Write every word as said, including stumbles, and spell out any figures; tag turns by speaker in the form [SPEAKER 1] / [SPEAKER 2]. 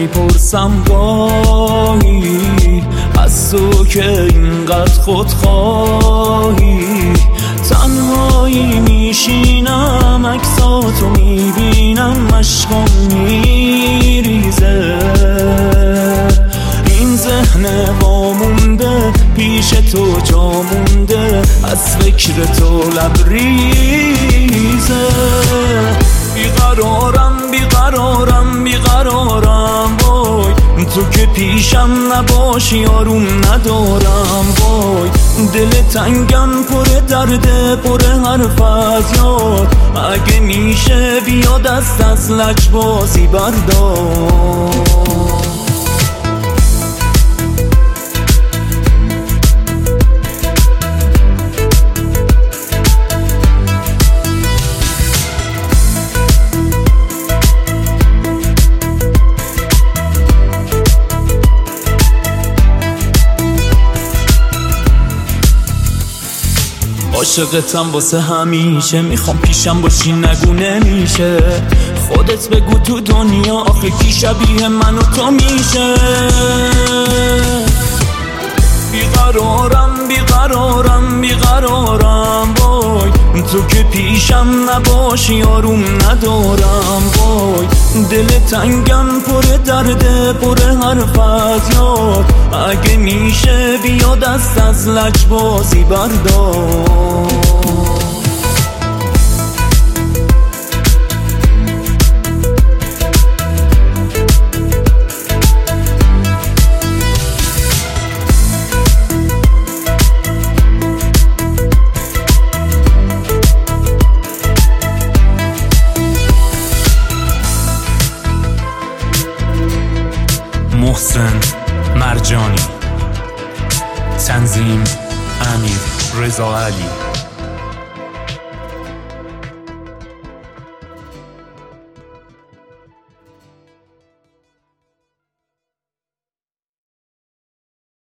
[SPEAKER 1] میپرسم گاهی از تو که اینقدر خودخواهی. تنهایی میشینم عکساتو میبینم عشقم میریزه. این ذهن وامونده پیش تو جا مونده از فکر تو لبریزه. بیقرارم بیقرارم بیقرارم وای تو که پیشم نباشی آروم ندارم. وای دل تنگم پر درده پر حرف از یاد. اگه میشه بیا دست از لجبازی بردار. عاشقتم واسه همیشه، میخوام پیشم باشی نگو نمیشه. خودت بگو تو دنیا آخه کی شبیه من و تو میشه. بیقرارم بیقرارم بیقرارم وای تو که پیشم نباشی آروم ندارم. وای دل تنگم پر درده پر حرف از یاد. اگه میشه بیا دست از لجبازی بردار. محسن مرجانی، تنظیم امیر رضا علی.